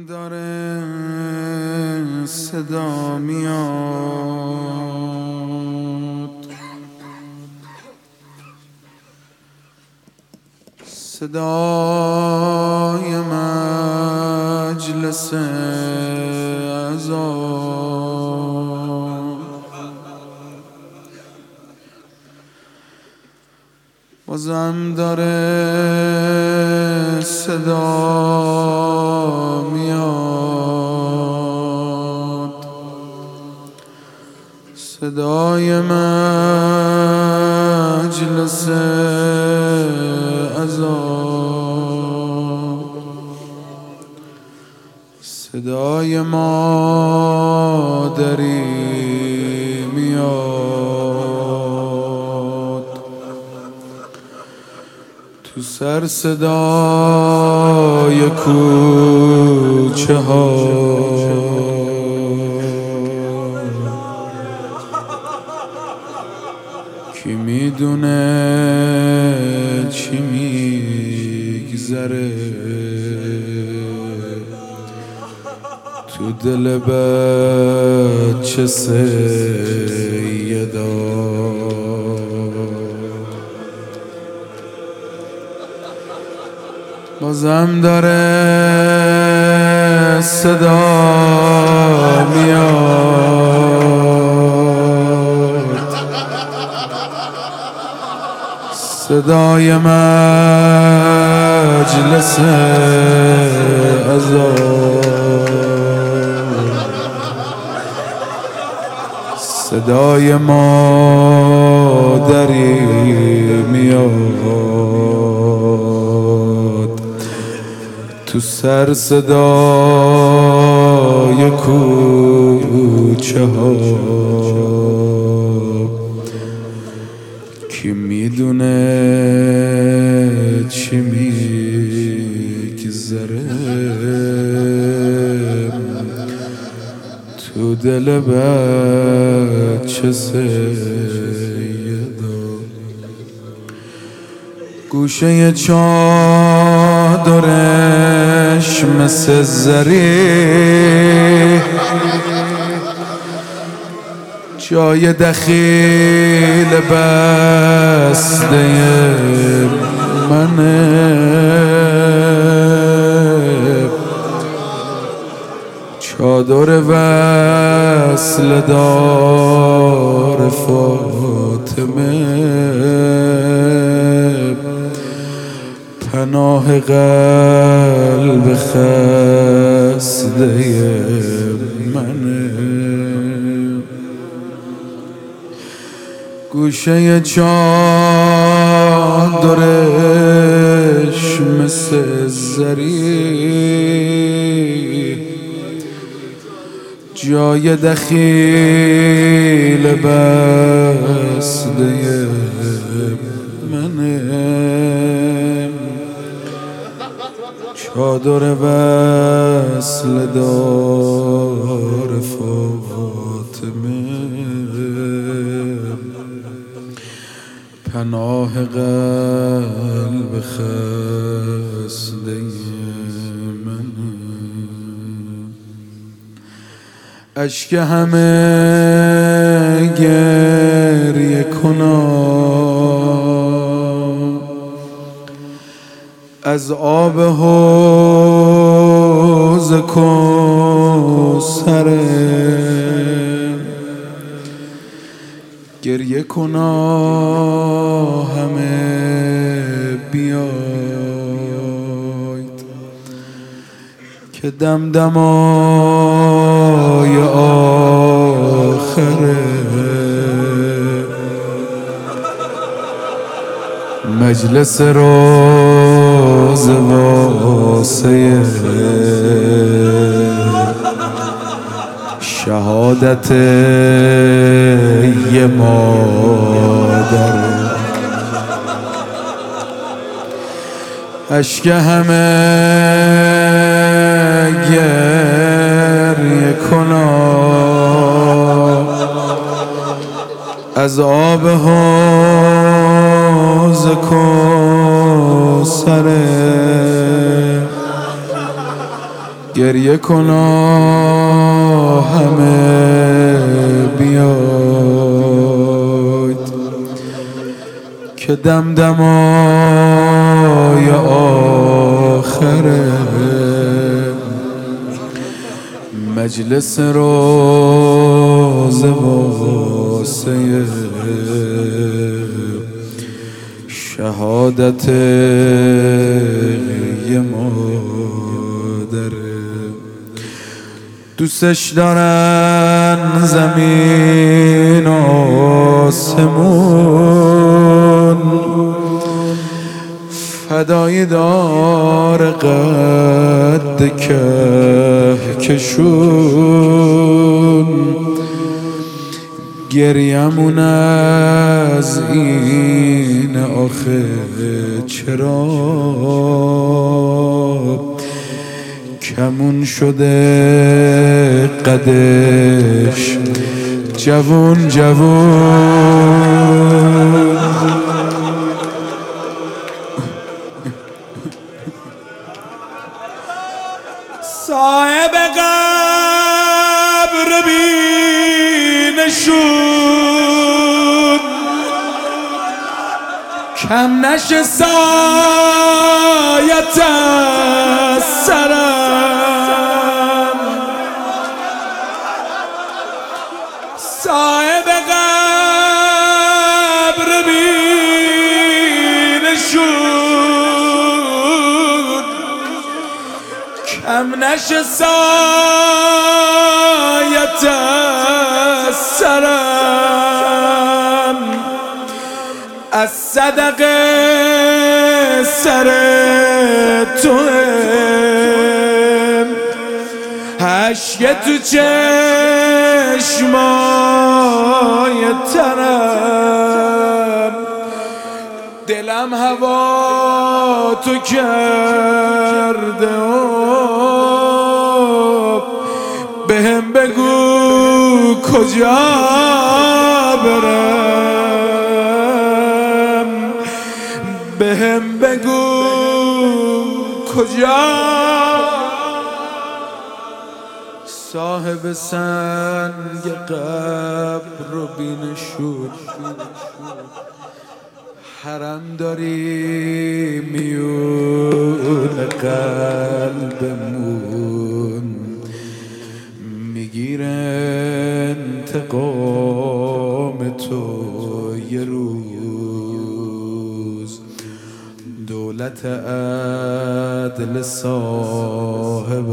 داره صدا میاد، صدای مجلس اذان بازم داره صدا میاد، صدای مجلس اذان، صدای مادری میاد تو سر صدای کوچه ها، کی میدونه چی میگذره تو دل بچه سیدا. بازم داره صدا میاد، صدای مجلس اذان، صدای مادری میاد تو سر صدای کوچه ها، کی میدونه چی میگذره تو دل بچه سیدا. گوشه چادرش مثل زری جای دخیل بسته منه، چادر وصل دار فاطمه، پناه قلب خسته منه. گوشه چادرش مثل زری جای دخیل بسته منه، چادر وصل دار فاطمه، پناه قلب خسته منه. اشک همه گریه کنم از آب حوض کوثر، گریه کنا همه بیاید که دمدمای آخره مجلس روز واسه شهادت یه مادر. اشک همه گریه کنم از آب حوض کوثر، گریه کنا همه بیاید که دمدمای آخره مجلس روز واسه شهادت یه مادره. دوستش دارن زمین و آسمون، فدای دار قد کهکشون. گریمون از این آخه چرا کمون شده قدش جوون جوون. صاحب قبر بینشون کم نشه سایت از سرم. صاحب قبر بینشون کم نشه سایت از سرم. از صدقه سر توه اشک تو چشمای ترم. دلم هوا تو کرده بهم بگو کجا برم. بهم بگو کجا. صاحب سنگ قبر رو بینشون حرم داری میون قلبمون. میگیره انتقام تو یه روز. دولت عدل صاحب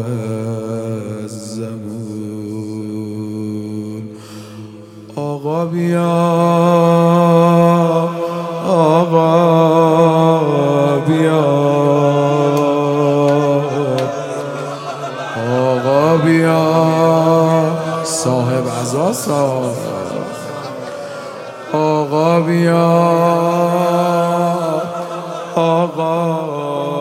الزمان. آقا بیا آقا بیا آقا بیا صاحب عزا صاحب. آقا بیا آقا